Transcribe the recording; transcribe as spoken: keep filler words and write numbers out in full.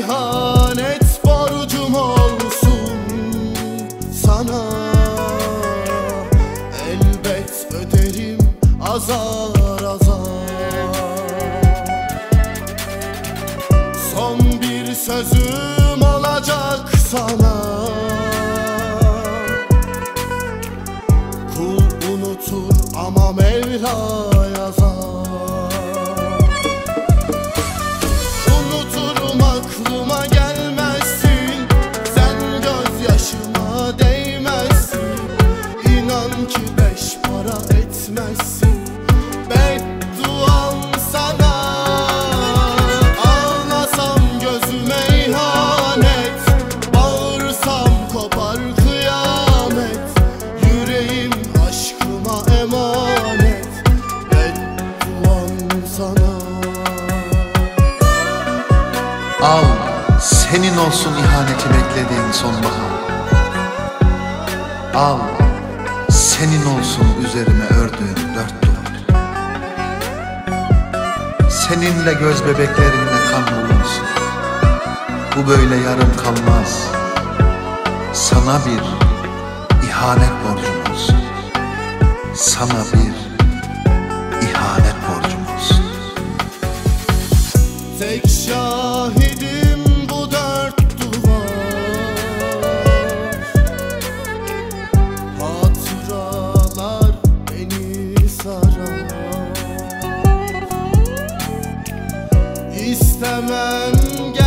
ihanet borcum olsun sana. Elbet öderim azar azar. Son bir sözüm olacak sana. Kul unutur ama Mevla yazar. Unuturum, aklıma gelmezsin. Sen gözyaşıma değmezsin. İnan ki beş para etmezsin bedduam sana. Ağlasam gözüme ihanet, bağırsam kopar kıyamet. Yüreğim aşkıma emanet, bedduam sana. Al, senin olsun ihaneti beklediğin sonbahar. Al, senin olsun üzerime ördüğüm dört duvar. Seninle göz bebeklerinle kan bulunsun. Bu böyle yarım kalmaz. Sana bir ihanet borcum olsun. Sana bir ihanet borcum olsun. Tek şahidim bu dört duvar. Hatıralar beni sarar. İstemem